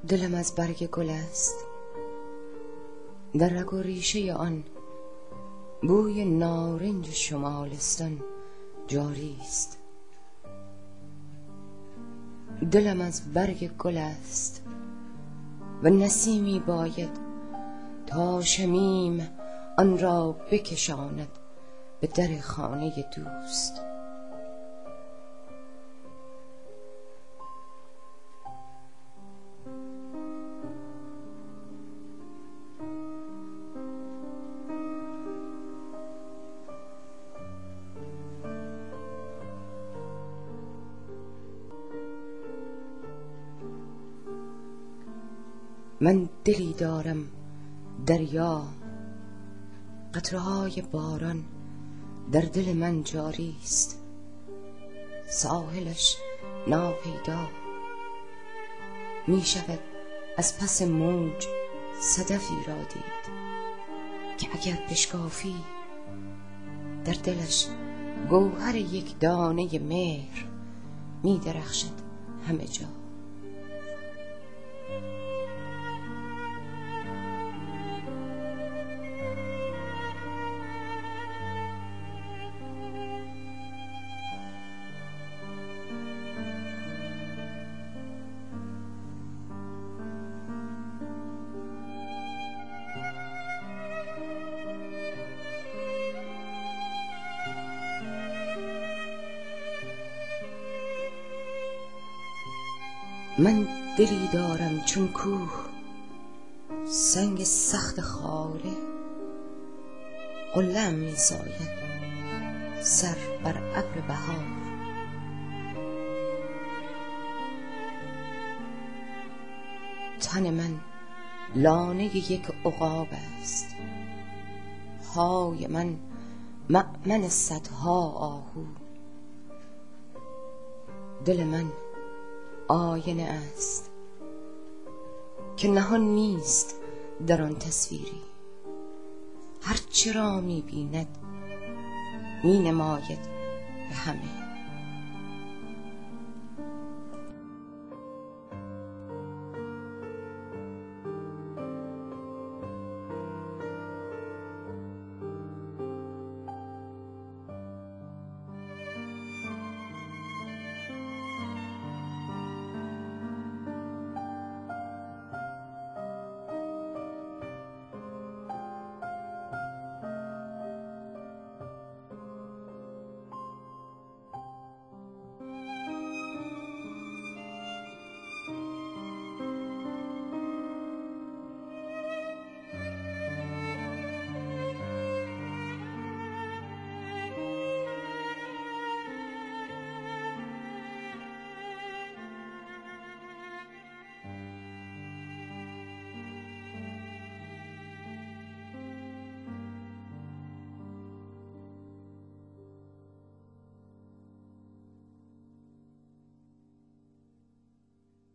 دلم از برگ گل است، در رگ و ریشه آن بوی نارنج شمالستان جاری است. دلم از برگ گل است و نسیمی باید تا شمیم آن را بکشاند به در خانه دوست. من دلی دارم دریا، قطره‌های باران در دل من جاری است. ساحلش ناپیدا می شود، از پس موج صدفی را دید که اگر بشکافی در دلش گوهر یک دانه مهر می درخشد همه جا. من دلی دارم چون کوه، سنگ سخت خاره قله‌ام می ساید سر بر ابر بهار. تن من لانه یک عقاب است، پای من مأمن صدها آهو. دل من آینه است که نهان نیست در آن تصویری، هر چه را می بیند می نماید به همه.